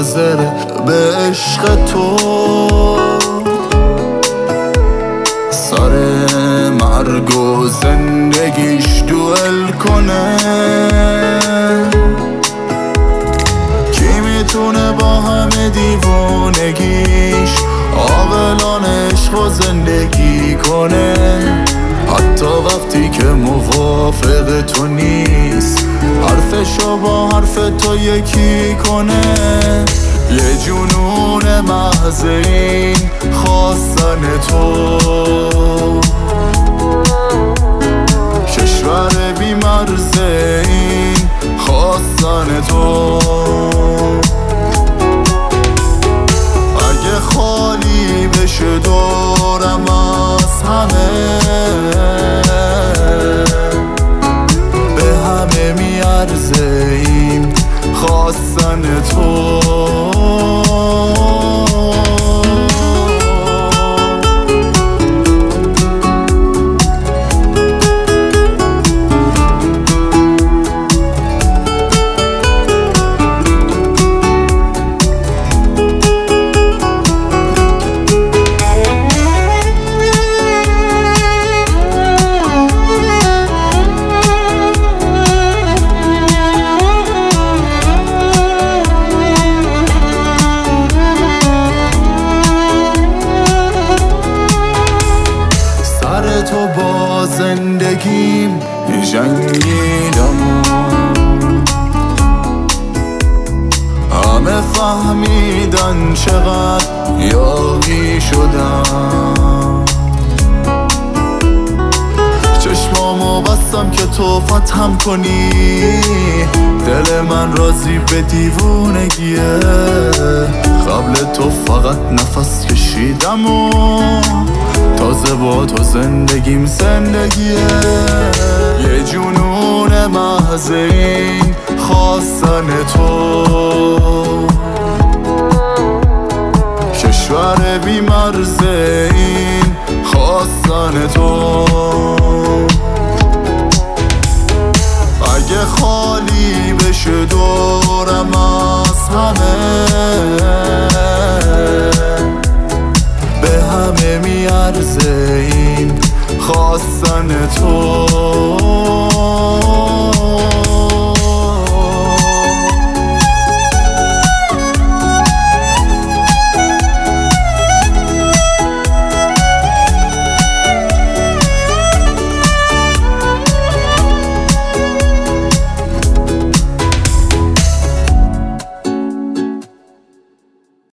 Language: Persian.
حاضره به عشق تو سر مرگ و زندگیش دوئل کنه. کی میتونه با همه دیوانگیش عاقلانه عشق و زندگی کنه، حتی وقتی که موافق تو نیست حرفشو با حرف تو یکی کنه. یه جنون محض این خواستن تو، کشور بی مرز این خواستن تو. اگه خالی بشه دورم از همه، به همه میارزه این خواستن تو. تو با زندگیم جنگیدم، همه فهمیدن چقدر یاغی شدم. چشمامو بستم که تو فتحم کنی، دل من راضی به دیوونگیه. قبل تو فقط نفس کشیدم و تازه با تو زندگیم زندگیه. یه جنون محض